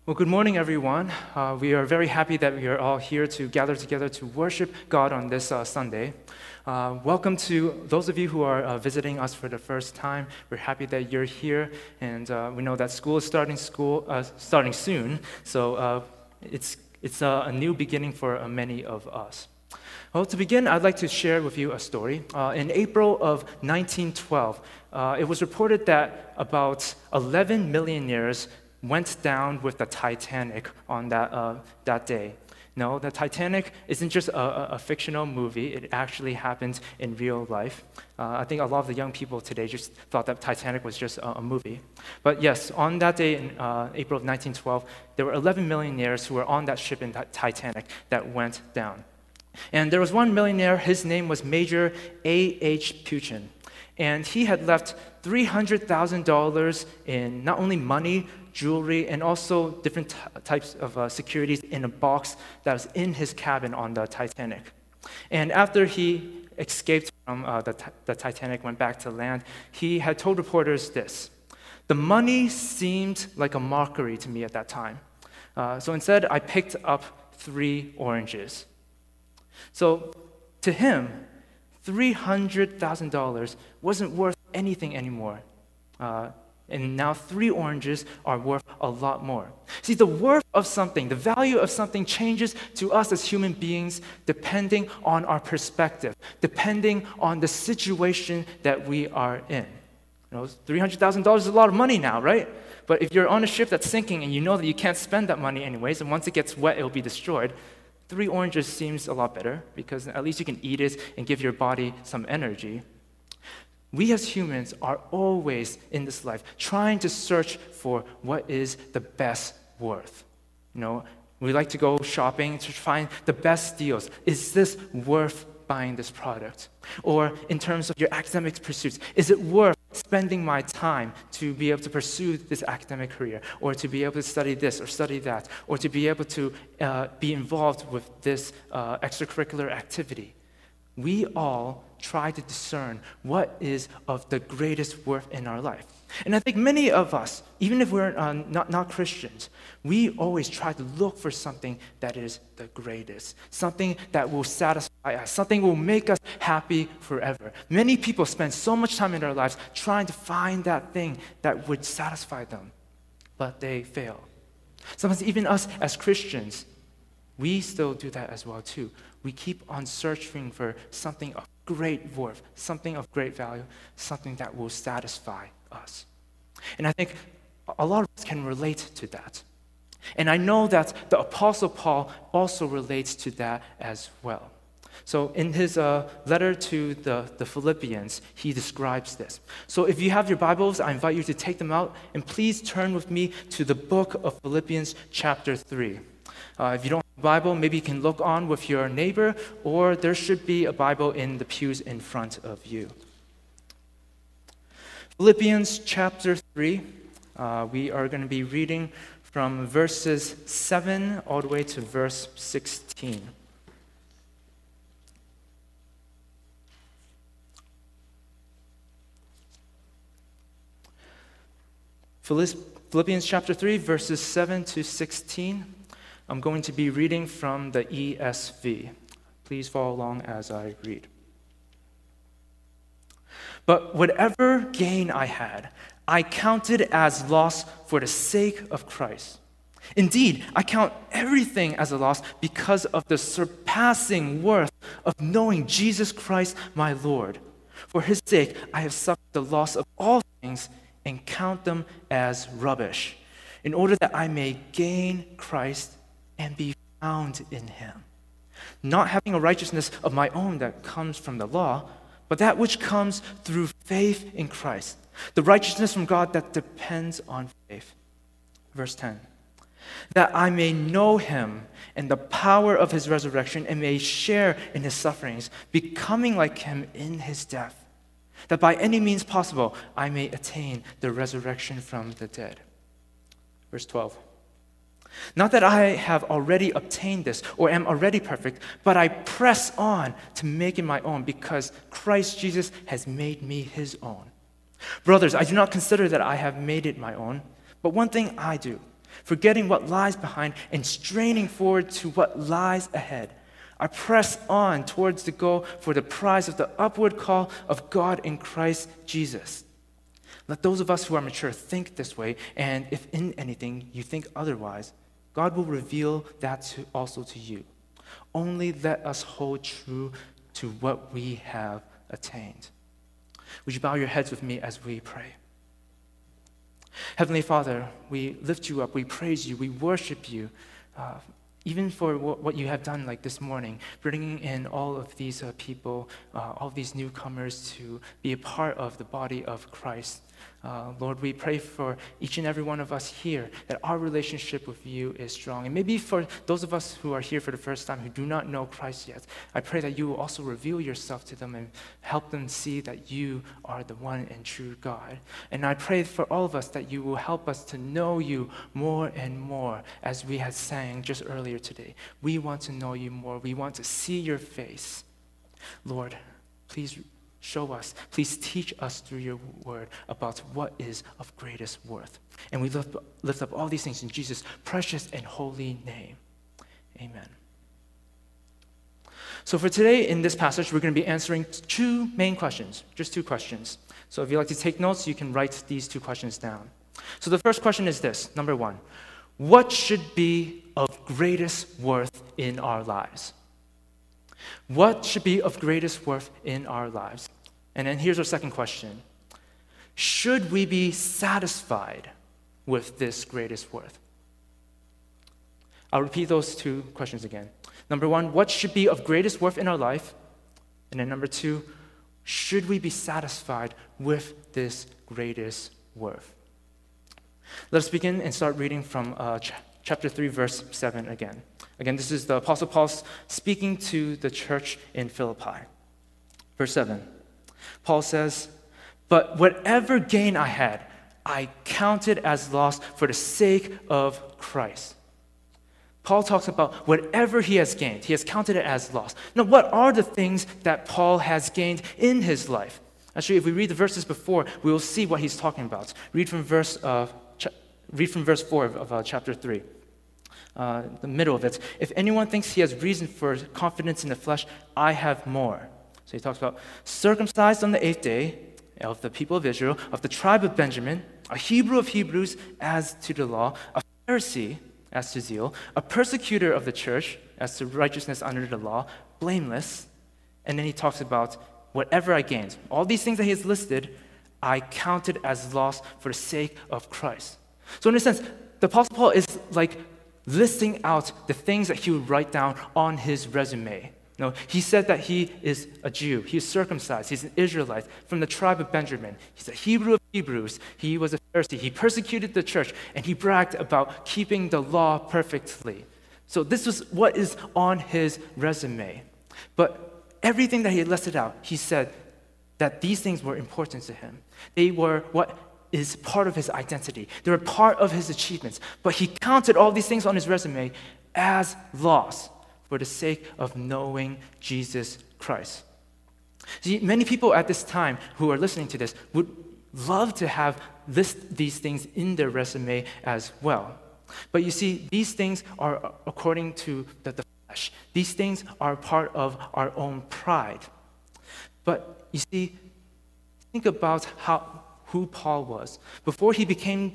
Well, good morning, everyone. We are very happy that we are all here to gather together to worship God on this Sunday. Welcome to those of you who are visiting us for the first time. We're happy that you're here, and we know that school is starting soon, so it's a new beginning for many of us. Well, to begin, I'd like to share with you a story. In April of 1912, it was reported that about 11 millionaires went down with the Titanic on that day. No, the Titanic isn't just a fictional movie. It actually happened in real life. I think a lot of the young people today just thought that Titanic was just a movie. But yes, on that day in April of 1912, there were 11 millionaires who were on that ship in Titanic that went down. And there was one millionaire, his name was Major A.H. Peuchen. And he had left $300,000 in not only money, jewelry, and also different types of securities in a box that was in his cabin on the Titanic. And after he escaped from the Titanic, went back to land, he had told reporters this: "The money seemed like a mockery to me at that time. So instead, I picked up 3 oranges." So to him, $300,000 wasn't worth anything anymore. And now 3 oranges are worth a lot more. See, the worth of something, the value of something changes to us as human beings depending on our perspective, depending on the situation that we are in. You know, $300,000 is a lot of money now, right? But if you're on a ship that's sinking and you know that you can't spend that money anyways, and once it gets wet, it'll be destroyed, 3 oranges seems a lot better because at least you can eat it and give your body some energy. We as humans are always in this life trying to search for what is the best worth. You know, we like to go shopping to find the best deals. Is this worth buying this product? Or in terms of your academic pursuits, is it worth spending my time to be able to pursue this academic career, or to be able to study this or study that, or to be able to be involved with this extracurricular activity? We all try to discern what is of the greatest worth in our life. And I think many of us, even if we're not Christians, we always try to look for something that is the greatest, something that will satisfy us, something will make us happy forever. Many people spend so much time in their lives trying to find that thing that would satisfy them, but they fail. Sometimes even us as Christians, we still do that as well too. We keep on searching for something of great worth, something of great value, something that will satisfy us. And I think a lot of us can relate to that. And I know that the Apostle Paul also relates to that as well. So in his letter to the Philippians, he describes this. So if you have your Bibles, I invite you to take them out, and please turn with me to the book of Philippians chapter 3. If you don't have a Bible, maybe you can look on with your neighbor, or there should be a Bible in the pews in front of you. Philippians chapter 3, we are going to be reading from verses 7 all the way to verse 16. Philippians chapter 3, verses 7 to 16. I'm going to be reading from the ESV. Please follow along as I read. "But whatever gain I had, I counted as loss for the sake of Christ. Indeed, I count everything as a loss because of the surpassing worth of knowing Jesus Christ my Lord. For his sake, I have suffered the loss of all things and count them as rubbish, in order that I may gain Christ and be found in him, not having a righteousness of my own that comes from the law, but that which comes through faith in Christ, the righteousness from God that depends on faith." Verse 10, "That I may know him and the power of his resurrection and may share in his sufferings, becoming like him in his death, that by any means possible I may attain the resurrection from the dead." Verse 12, "Not that I have already obtained this or am already perfect, but I press on to make it my own because Christ Jesus has made me his own. Brothers, I do not consider that I have made it my own, but one thing I do, Forgetting what lies behind and straining forward to what lies ahead, I press on towards the goal for the prize of the upward call of God in Christ Jesus. Let those of us who are mature think this way, and if in anything you think otherwise, God will reveal that also to you. Only let us hold true to what we have attained. Would you bow your heads with me as we pray? Heavenly Father, we lift you up, we praise you, we worship you, even for what you have done like this morning, bringing in all of these people, all of these newcomers to be a part of the body of Christ. Lord, we pray for each and every one of us here that our relationship with you is strong. And maybe for those of us who are here for the first time who do not know Christ yet, I pray that you will also reveal yourself to them and help them see that you are the one and true God. And I pray for all of us that you will help us to know you more and more, as we had sang just earlier today. We want to know you more. We want to see your face. Lord, please show us, please teach us through your word about what is of greatest worth. And we lift up all these things in Jesus' precious and holy name. Amen. So for today in this passage, we're going to be answering two main questions, just two questions. So if you'd like to take notes, you can write these two questions down. So the first question is this, number one: what should be of greatest worth in our lives? What should be of greatest worth in our lives? And then here's our second question: should we be satisfied with this greatest worth? I'll repeat those two questions again. Number one, what should be of greatest worth in our life? And then number two, should we be satisfied with this greatest worth? Let us begin and start reading from chapter 3, verse 7 again. Again, this is the Apostle Paul speaking to the church in Philippi. Verse 7, Paul says, "But whatever gain I had, I counted as loss for the sake of Christ." Paul talks about whatever he has gained. He has counted it as loss. Now, what are the things that Paul has gained in his life? Actually, if we read the verses before, we will see what he's talking about. Read from verse 4 of chapter 3. The middle of it. "If anyone thinks he has reason for confidence in the flesh, I have more." So he talks about circumcised on the 8th day of the people of Israel, of the tribe of Benjamin, a Hebrew of Hebrews as to the law, a Pharisee as to zeal, a persecutor of the church as to righteousness under the law, blameless. And then he talks about whatever I gained. All these things that he has listed, I counted as loss for the sake of Christ. So in a sense, the Apostle Paul is like listing out the things that he would write down on his resume. No, he said that he is a Jew. He is circumcised. He's an Israelite from the tribe of Benjamin. He's a Hebrew of Hebrews. He was a Pharisee. He persecuted the church, and he bragged about keeping the law perfectly. So this was what is on his resume. But everything that he had listed out, he said that these things were important to him. They were what is part of his identity. They were part of his achievements. But he counted all these things on his resume as loss for the sake of knowing Jesus Christ. See, many people at this time who are listening to this would love to have these things in their resume as well. But you see, these things are according to the flesh. These things are part of our own pride. But you see, think about who Paul was. Before he became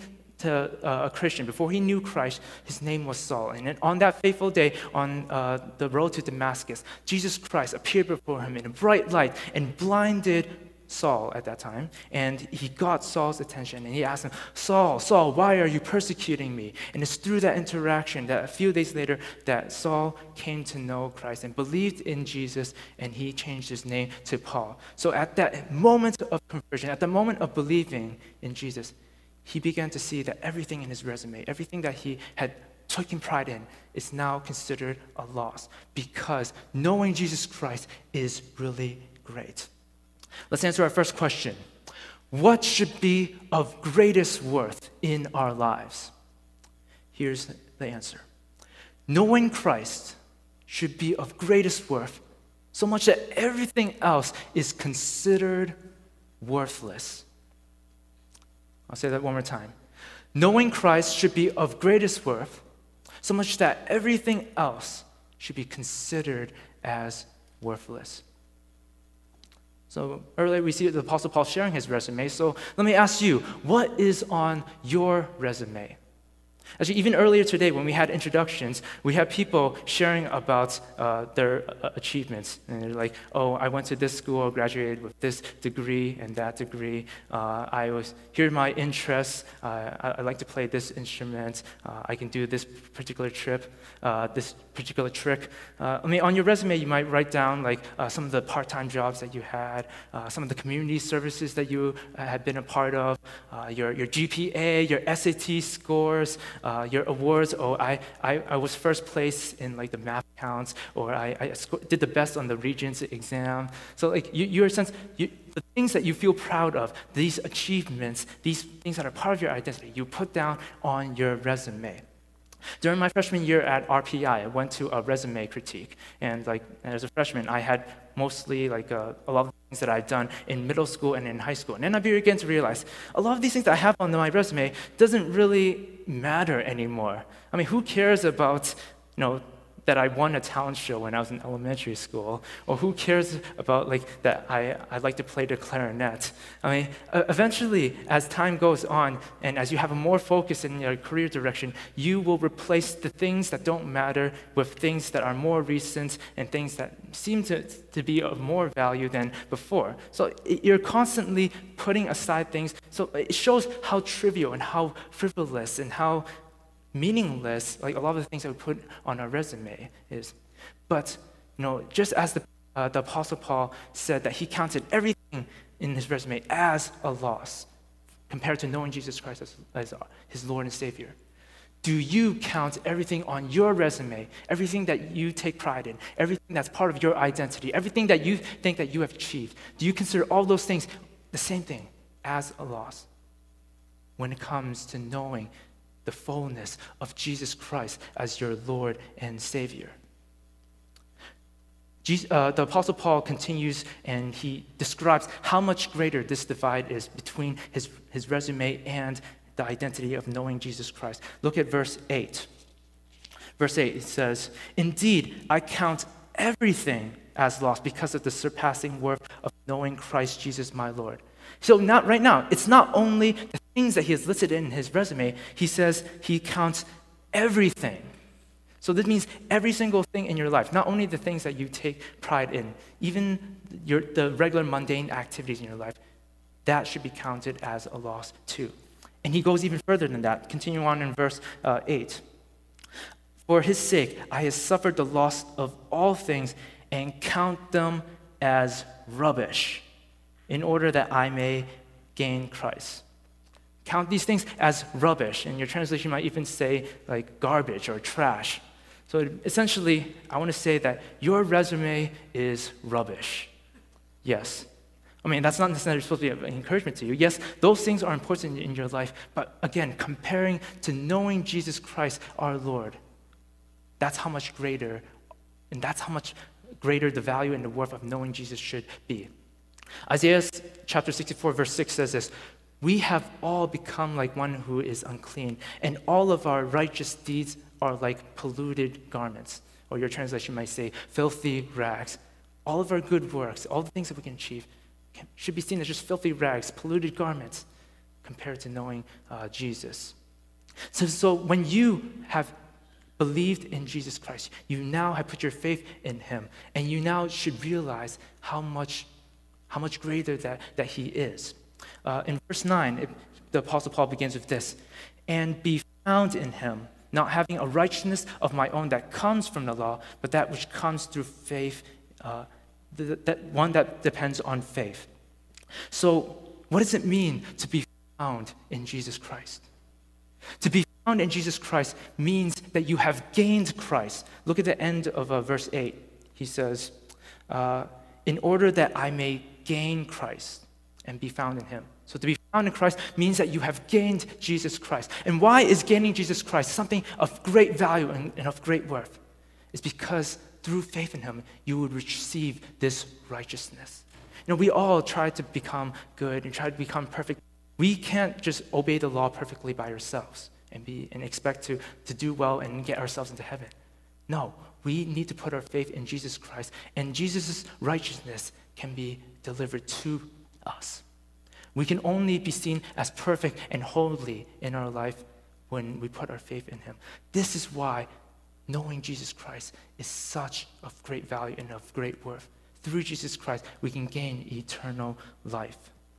a Christian, before he knew Christ, his name was Saul. And on that fateful day on the road to Damascus, Jesus Christ appeared before him in a bright light and blinded Saul at that time. And he got Saul's attention and he asked him, "Saul, Saul, why are you persecuting me?" And it's through that interaction that a few days later that Saul came to know Christ and believed in Jesus, and he changed his name to Paul. So at that moment of conversion, at the moment of believing in Jesus, he began to see that everything in his resume, everything that he had taken pride in, is now considered a loss because knowing Jesus Christ is really great. Let's answer our first question. What should be of greatest worth in our lives? Here's the answer. Knowing Christ should be of greatest worth, so much that everything else is considered worthless. I'll say that one more time. Knowing Christ should be of greatest worth, so much that everything else should be considered as worthless. So earlier we see the Apostle Paul sharing his resume. So let me ask you, what is on your resume? Actually, even earlier today when we had introductions, we had people sharing about their achievements. And they're like, oh, I went to this school, graduated with this degree and that degree. Here are my interests. I like to play this instrument. I can do this particular trick. On your resume, you might write down like some of the part-time jobs that you had, some of the community services that you had been a part of, your GPA, your SAT scores, your awards. Oh, I was first place in like the math counts, or I did the best on the Regents exam. So like your sense, the things that you feel proud of, these achievements, these things that are part of your identity, you put down on your resume. During my freshman year at RPI, I went to a resume critique, and like as a freshman, I had mostly like a lot of things that I'd done in middle school and in high school. And then I began to realize a lot of these things that I have on my resume doesn't really matter anymore. I mean, who cares about, that I won a talent show when I was in elementary school, or who cares about like that I like to play the clarinet? I mean, eventually, as time goes on, and as you have a more focus in your career direction, you will replace the things that don't matter with things that are more recent and things that seem to be of more value than before. So you're constantly putting aside things. So it shows how trivial and how frivolous and how meaningless, like a lot of the things that we put on our resume is. But, just as the Apostle Paul said that he counted everything in his resume as a loss compared to knowing Jesus Christ as his Lord and Savior. Do you count everything on your resume, everything that you take pride in, everything that's part of your identity, everything that you think that you have achieved? Do you consider all those things the same thing as a loss when it comes to knowing the fullness of Jesus Christ as your Lord and Savior? The Apostle Paul continues and he describes how much greater this divide is between his resume and the identity of knowing Jesus Christ. Look at verse 8. Verse 8, it says, "Indeed, I count everything as lost because of the surpassing worth of knowing Christ Jesus my Lord." So right now, it's not only the things that he has listed in his resume, he says he counts everything. So this means every single thing in your life, not only the things that you take pride in, even the regular mundane activities in your life, that should be counted as a loss too. And he goes even further than that, continuing on in verse 8. "For his sake, I have suffered the loss of all things and count them as rubbish, in order that I may gain Christ." Count these things as rubbish. And your translation might even say like garbage or trash. So essentially, I want to say that your resume is rubbish. Yes. I mean, that's not necessarily supposed to be an encouragement to you. Yes, those things are important in your life. But again, comparing to knowing Jesus Christ, our Lord, that's how much greater, and that's how much greater the value and the worth of knowing Jesus should be. Isaiah chapter 64, verse 6 says this, "We have all become like one who is unclean, and all of our righteous deeds are like polluted garments." Or your translation might say, filthy rags. All of our good works, all the things that we can achieve, should be seen as just filthy rags, polluted garments, compared to knowing Jesus. So when you have believed in Jesus Christ, you now have put your faith in him, and you now should realize how much greater that he is. In verse 9, the Apostle Paul begins with this, "And be found in him, not having a righteousness of my own that comes from the law, but that which comes through faith, that one that depends on faith." So what does it mean to be found in Jesus Christ? To be found in Jesus Christ means that you have gained Christ. Look at the end of verse 8. He says, "In order that I may gain Christ and be found in him." So to be found in Christ means that you have gained Jesus Christ. And why is gaining Jesus Christ something of great value and of great worth? It's because through faith in him, you would receive this righteousness. We all try to become good and try to become perfect. We can't just obey the law perfectly by ourselves and expect to do well and get ourselves into heaven. No, we need to put our faith in Jesus Christ, and Jesus' righteousness can be delivered to us. We can only be seen as perfect and holy in our life when we put our faith in him. This is why knowing Jesus Christ is such of great value and of great worth. Through Jesus Christ, we can gain eternal life.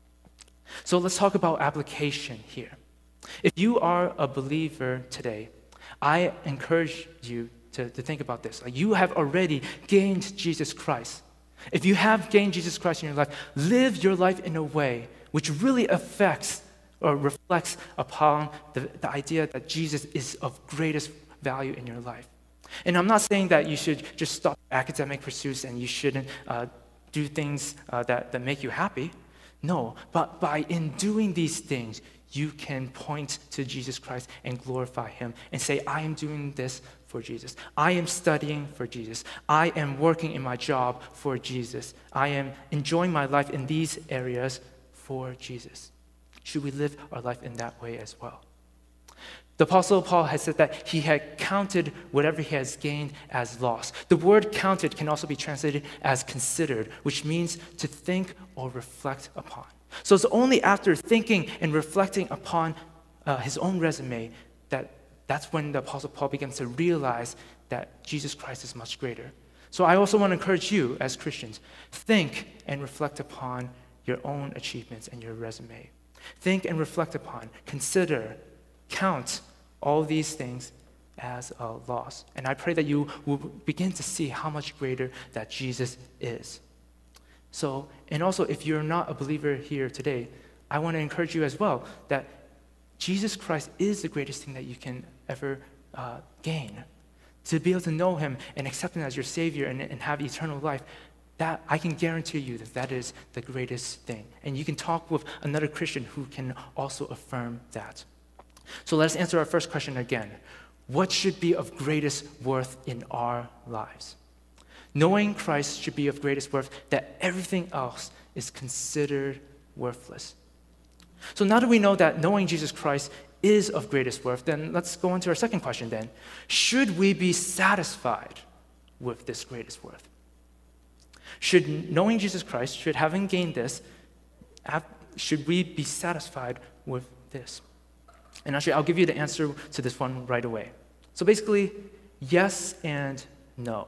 So let's talk about application here. If you are a believer today, I encourage you to think about this. Like, you have already gained Jesus Christ. If you have gained Jesus Christ in your life, live your life in a way which really affects or reflects upon the idea that Jesus is of greatest value in your life. And I'm not saying that you should just stop academic pursuits and you shouldn't do things that make you happy. No, but in doing these things, you can point to Jesus Christ and glorify him and say, I am doing this for Jesus. I am studying for Jesus. I am working in my job for Jesus. I am enjoying my life in these areas for Jesus. Should we live our life in that way as well? The Apostle Paul has said that he had counted whatever he has gained as loss. The word counted can also be translated as considered, which means to think or reflect upon. So it's only after thinking and reflecting upon his own resume that's when the Apostle Paul begins to realize that Jesus Christ is much greater. So I also want to encourage you as Christians, think and reflect upon your own achievements and your resume. Think and reflect upon, consider, count all these things as a loss. And I pray that you will begin to see how much greater that Jesus is. So, and also if you're not a believer here today, I want to encourage you as well that Jesus Christ is the greatest thing that you can ever gain. To be able to know him and accept him as your Savior and have eternal life, that I can guarantee you that is the greatest thing. And you can talk with another Christian who can also affirm that. So let us answer our first question again. What should be of greatest worth in our lives? Knowing Christ should be of greatest worth, that everything else is considered worthless. So now that we know that knowing Jesus Christ is of greatest worth, then let's go on to our second question then. Should we be satisfied with this greatest worth? Should knowing Jesus Christ, should having gained this, should we be satisfied with this? And actually, I'll give you the answer to this one right away. So basically, yes and no.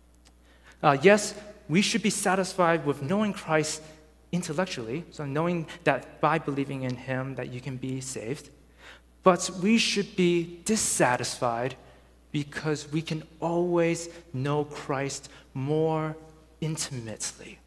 Yes, we should be satisfied with knowing Christ intellectually, so knowing that by believing in him that you can be saved. But we should be dissatisfied because we can always know Christ more intimately.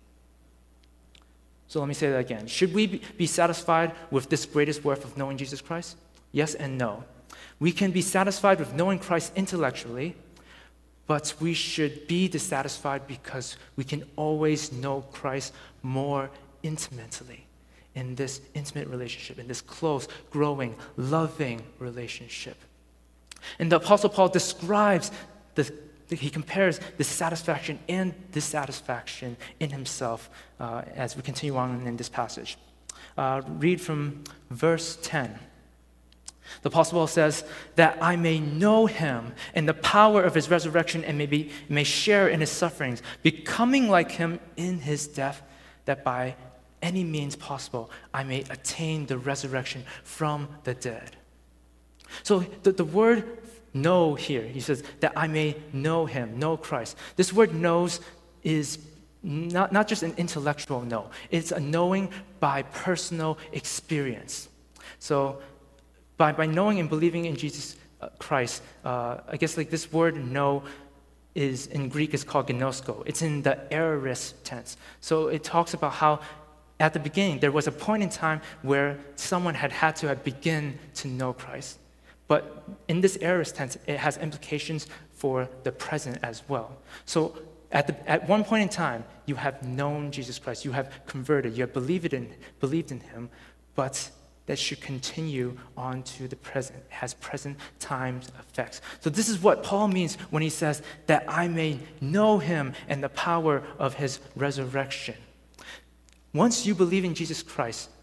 So let me say that again. Should we be satisfied with this greatest worth of knowing Jesus Christ? Yes and no. We can be satisfied with knowing Christ intellectually, but we should be dissatisfied because we can always know Christ more intimately in this intimate relationship, in this close, growing, loving relationship. And the Apostle Paul describes he compares the satisfaction and dissatisfaction in himself as we continue on in this passage. Read from verse 10. The Apostle Paul says, that I may know him and the power of his resurrection and may share in his sufferings, becoming like him in his death, that by any means possible I may attain the resurrection from the dead. So the word know here, he says, that I may know him, know Christ. This word knows is not just an intellectual know. It's a knowing by personal experience. So by knowing and believing in Jesus Christ, I guess like this word know is in Greek is called gnosko. It's in the aorist tense. So it talks about how at the beginning there was a point in time where someone had to have begun to know Christ. But in this aorist tense, it has implications for the present as well. So at one point in time, you have known Jesus Christ, you have converted, you have believed in him, but that should continue on to the present. It has present time effects. So this is what Paul means when he says that I may know him and the power of his resurrection. Once you believe in Jesus Christ,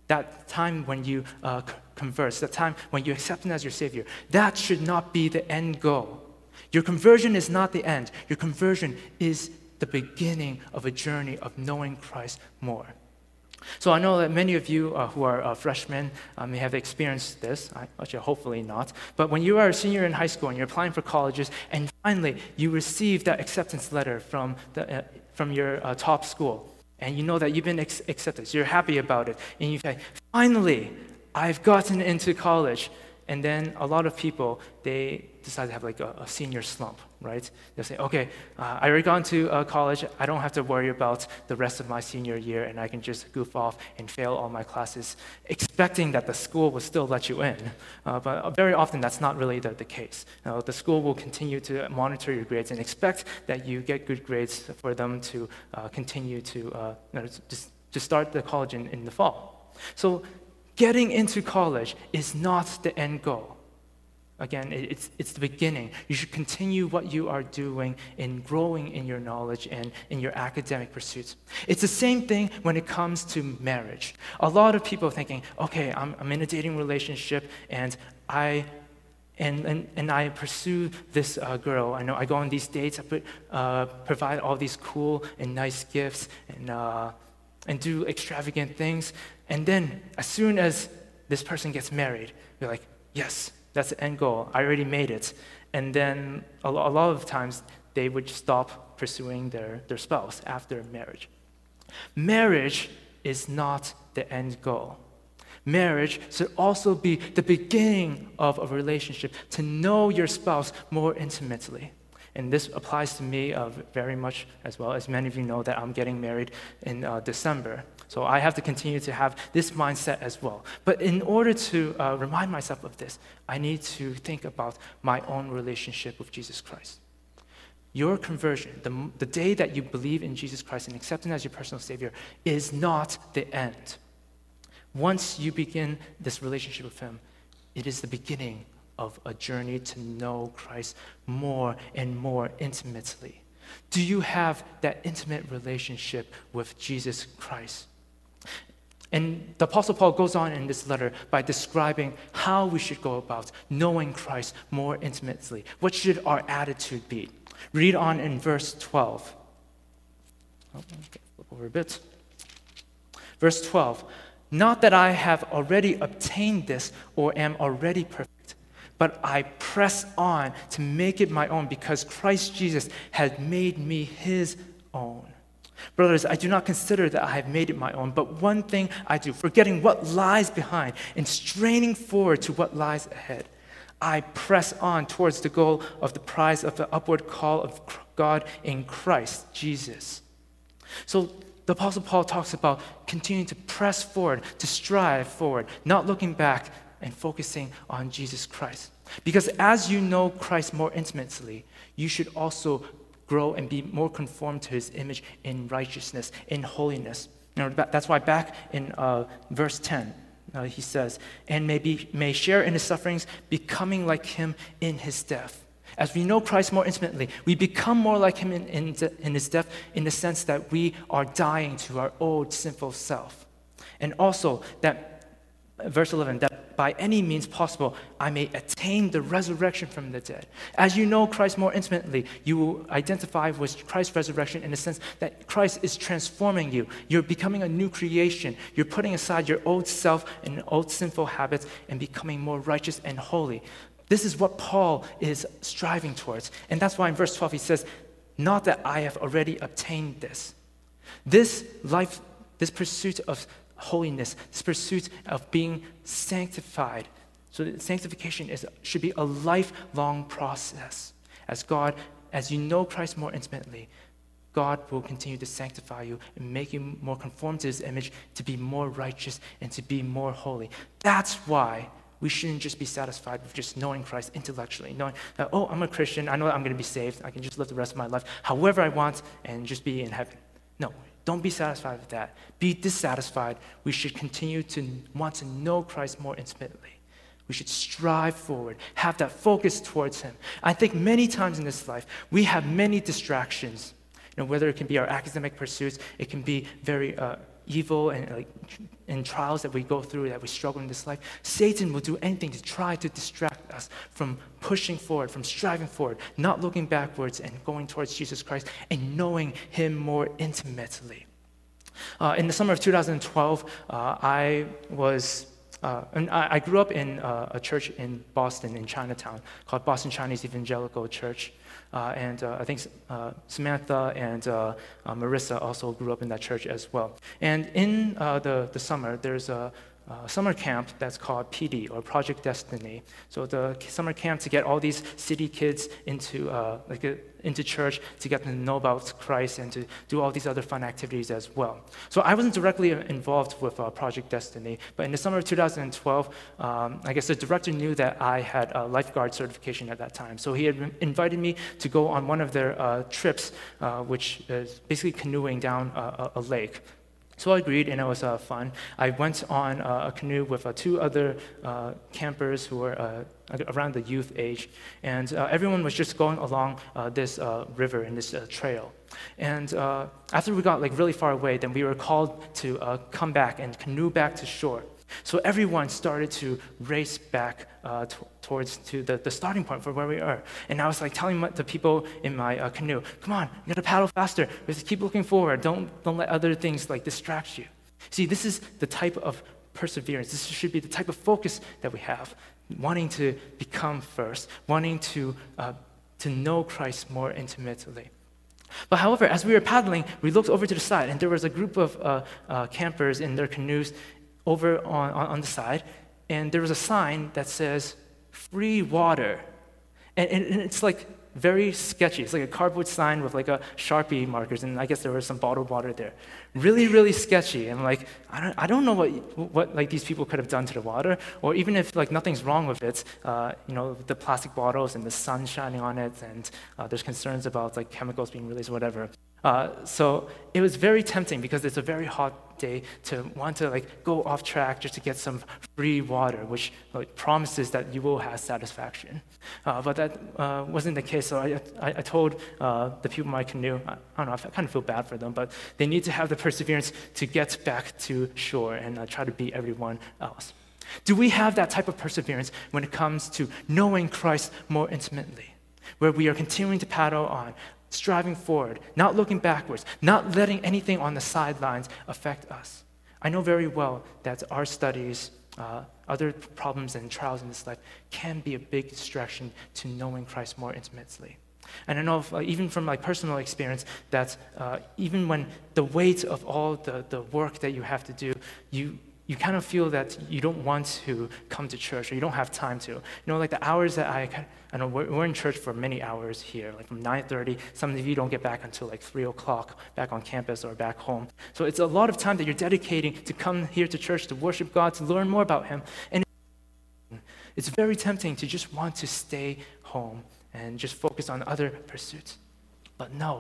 that time when you converse, that time when you accept Him as your Savior, that should not be the end goal. Your conversion is not the end. Your conversion is the beginning of a journey of knowing Christ more. So I know that many of you who are freshmen may have experienced this, actually hopefully not, but when you are a senior in high school and you're applying for colleges and finally you receive that acceptance letter from your top school, and you know that you've been accepted, so you're happy about it, and you say, finally, I've gotten into college. And then a lot of people, they decide to have like a senior slump, right? They'll say, okay, I already got into college. I don't have to worry about the rest of my senior year, and I can just goof off and fail all my classes, expecting that the school will still let you in. But very often, that's not really the case. The school will continue to monitor your grades and expect that you get good grades for them to continue to start the college in the fall. So getting into college is not the end goal. Again, it's the beginning. You should continue what you are doing in growing in your knowledge and in your academic pursuits. It's the same thing when it comes to marriage. A lot of people are thinking, okay, I'm in a dating relationship and I pursue this girl. I know I go on these dates, I provide all these cool and nice gifts and do extravagant things. And then, as soon as this person gets married, you're like, yes, that's the end goal. I already made it. And then a lot of times, they would stop pursuing their spouse after marriage. Marriage is not the end goal. Marriage should also be the beginning of a relationship, to know your spouse more intimately. And this applies to me very much as well. As many of you know that I'm getting married in December. So I have to continue to have this mindset as well. But in order to remind myself of this, I need to think about my own relationship with Jesus Christ. Your conversion, the day that you believe in Jesus Christ and accept Him as your personal Savior, is not the end. Once you begin this relationship with Him, it is the beginning of a journey to know Christ more and more intimately. Do you have that intimate relationship with Jesus Christ? And the Apostle Paul goes on in this letter by describing how we should go about knowing Christ more intimately. What should our attitude be? Read on in verse 12. Flip over a bit. Verse 12. Not that I have already obtained this or am already perfect, but I press on to make it my own because Christ Jesus has made me His own. Brothers, I do not consider that I have made it my own, but one thing I do, forgetting what lies behind and straining forward to what lies ahead. I press on towards the goal of the prize of the upward call of God in Christ Jesus. So the Apostle Paul talks about continuing to press forward, to strive forward, not looking back and focusing on Jesus Christ. Because as you know Christ more intimately, you should also grow and be more conformed to His image in righteousness, in holiness. That's why back in verse 10, he says, and may share in His sufferings, becoming like Him in His death. As we know Christ more intimately, we become more like Him in His death in the sense that we are dying to our old sinful self. And also that, verse 11, that by any means possible, I may attain the resurrection from the dead. As you know Christ more intimately, you will identify with Christ's resurrection in the sense that Christ is transforming you. You're becoming a new creation. You're putting aside your old self and old sinful habits and becoming more righteous and holy. This is what Paul is striving towards. And that's why in verse 12 he says, not that I have already obtained this. This pursuit of holiness, this pursuit of being sanctified. So sanctification should be a lifelong process. As you know Christ more intimately, God will continue to sanctify you and make you more conformed to His image, to be more righteous and to be more holy. That's why we shouldn't just be satisfied with just knowing Christ intellectually, knowing that, oh, I'm a Christian, I know that I'm going to be saved, I can just live the rest of my life however I want and just be in heaven. No. Don't be satisfied with that. Be dissatisfied. We should continue to want to know Christ more intimately. We should strive forward, have that focus towards Him. I think many times in this life, we have many distractions. Whether it can be our academic pursuits, it can be very evil and trials that we go through, that we struggle in this life, Satan will do anything to try to distract us from pushing forward, from striving forward, not looking backwards and going towards Jesus Christ and knowing him more intimately. In the summer of 2012, I grew up in a church in Boston, in Chinatown, called Boston Chinese Evangelical Church. And I think Samantha and Marissa also grew up in that church as well. And in the summer, there's a summer camp that's called PD, or Project Destiny. So the summer camp to get all these city kids into church, to get them to know about Christ and to do all these other fun activities as well. So I wasn't directly involved with Project Destiny, but in the summer of 2012, I guess the director knew that I had a lifeguard certification at that time. So he had invited me to go on one of their trips, which is basically canoeing down a lake. So I agreed, and it was fun. I went on a canoe with two other campers who were around the youth age, and everyone was just going along this river and this trail. And after we got really far away, then we were called to come back and canoe back to shore. So everyone started to race back towards the starting point for where we are. And I was telling the people in my canoe, come on, you gotta paddle faster. Just keep looking forward. Don't let other things distract you. See, this is the type of perseverance. This should be the type of focus that we have, wanting to become first, wanting to know Christ more intimately. But however, as we were paddling, we looked over to the side, and there was a group of campers in their canoes over on the side, and there was a sign that says, free water. And it's very sketchy. It's a cardboard sign with a Sharpie markers, and I guess there was some bottled water there. Really, really sketchy. And I don't know what these people could have done to the water, or even if nothing's wrong with it, the plastic bottles and the sun shining on it, and there's concerns about chemicals being released or whatever. So it was very tempting, because it's a very hot day, to want to go off track just to get some free water, which promises that you will have satisfaction. But that wasn't the case. So I told the people in my canoe, I don't know, I kind of feel bad for them, but they need to have the perseverance to get back to shore and try to beat everyone else. Do we have that type of perseverance when it comes to knowing Christ more intimately, where we are continuing to paddle on, striving forward, not looking backwards, not letting anything on the sidelines affect us? I know very well that our studies, other problems and trials in this life can be a big distraction to knowing Christ more intimately. And I know, even from my personal experience, that even when the weight of all the work that you have to do, you kind of feel that you don't want to come to church, or you don't have time to. The hours that I know we're in church for many hours here, from 9:30. Some of you don't get back until 3 o'clock back on campus or back home. So it's a lot of time that you're dedicating to come here to church, to worship God, to learn more about Him. And it's very tempting to just want to stay home and just focus on other pursuits. But no,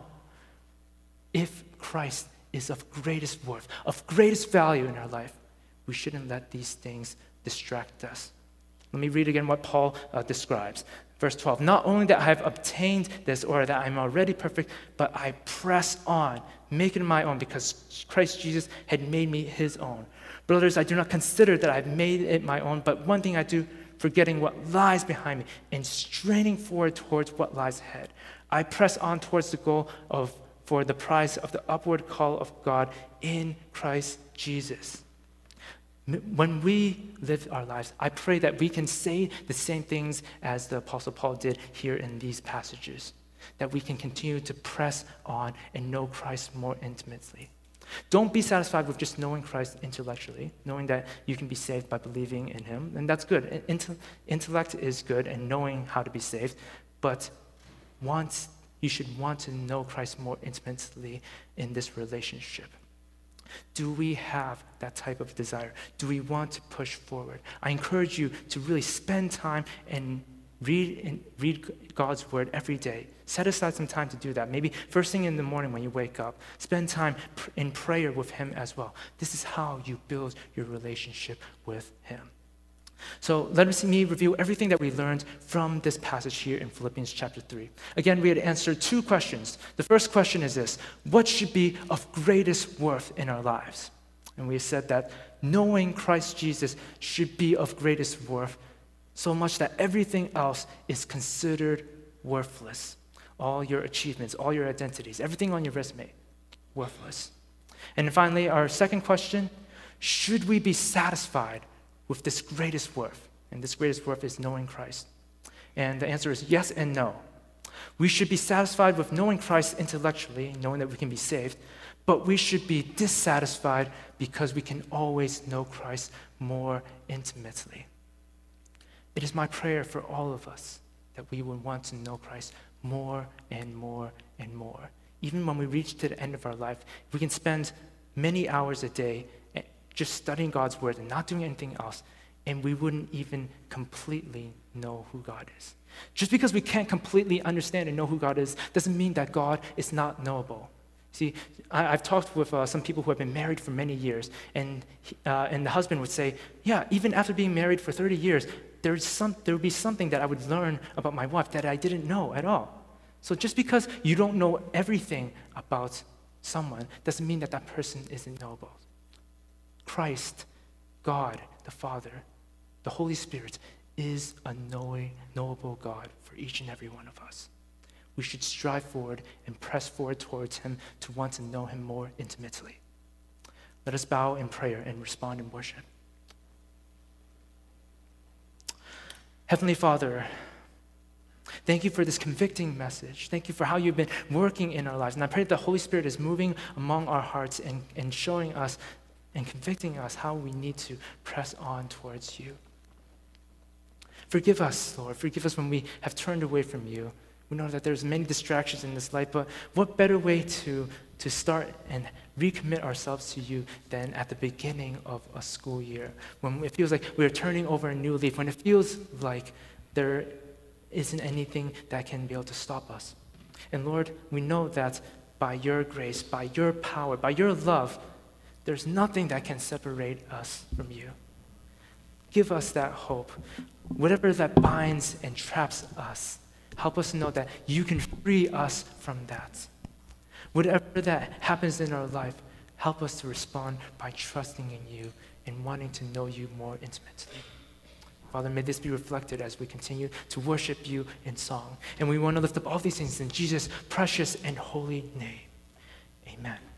if Christ is of greatest worth, of greatest value in our life, we shouldn't let these things distract us. Let me read again what Paul describes. Verse 12, not only that I have obtained this, or that I'm already perfect, but I press on, make it my own, because Christ Jesus had made me his own. Brothers, I do not consider that I've made it my own, but one thing I do, forgetting what lies behind me and straining forward towards what lies ahead. I press on towards the goal for the prize of the upward call of God in Christ Jesus. When we live our lives, I pray that we can say the same things as the Apostle Paul did here in these passages, that we can continue to press on and know Christ more intimately. Don't be satisfied with just knowing Christ intellectually, knowing that you can be saved by believing in him, and that's good. Intellect is good, and knowing how to be saved, but you should want to know Christ more intimately in this relationship. Do we have that type of desire? Do we want to push forward? I encourage you to really spend time and read God's word every day. Set aside some time to do that. Maybe first thing in the morning when you wake up. Spend time in prayer with him as well. This is how you build your relationship with him. So let me review everything that we learned from this passage here in Philippians chapter 3. Again, we had answered two questions. The first question is this: what should be of greatest worth in our lives? And we said that knowing Christ Jesus should be of greatest worth, so much that everything else is considered worthless. All your achievements, all your identities, everything on your resume, worthless. And finally, our second question, should we be satisfied with this greatest worth? And this greatest worth is knowing Christ. And the answer is yes and no. We should be satisfied with knowing Christ intellectually, knowing that we can be saved, but we should be dissatisfied because we can always know Christ more intimately. It is my prayer for all of us that we would want to know Christ more and more and more. Even when we reach to the end of our life, we can spend many hours a day just studying God's word and not doing anything else, and we wouldn't even completely know who God is. Just because we can't completely understand and know who God is doesn't mean that God is not knowable. See, I've talked with some people who have been married for many years, and the husband would say, yeah, even after being married for 30 years, there would be something that I would learn about my wife that I didn't know at all. So just because you don't know everything about someone doesn't mean that that person isn't knowable. Christ, God, the Father, the Holy Spirit is a knowable God for each and every one of us. We should strive forward and press forward towards him to want to know him more intimately. Let us bow in prayer and respond in worship. Heavenly Father, thank you for this convicting message. Thank you for how you've been working in our lives. And I pray that the Holy Spirit is moving among our hearts and showing us and convicting us how we need to press on towards you. Forgive us, Lord. Forgive us when we have turned away from you. We know that there's many distractions in this life, but what better way to start and recommit ourselves to you than at the beginning of a school year, when it feels like we're turning over a new leaf, when it feels like there isn't anything that can be able to stop us. And Lord, we know that by your grace, by your power, by your love, there's nothing that can separate us from you. Give us that hope. Whatever that binds and traps us, help us know that you can free us from that. Whatever that happens in our life, help us to respond by trusting in you and wanting to know you more intimately. Father, may this be reflected as we continue to worship you in song. And we want to lift up all these things in Jesus' precious and holy name. Amen.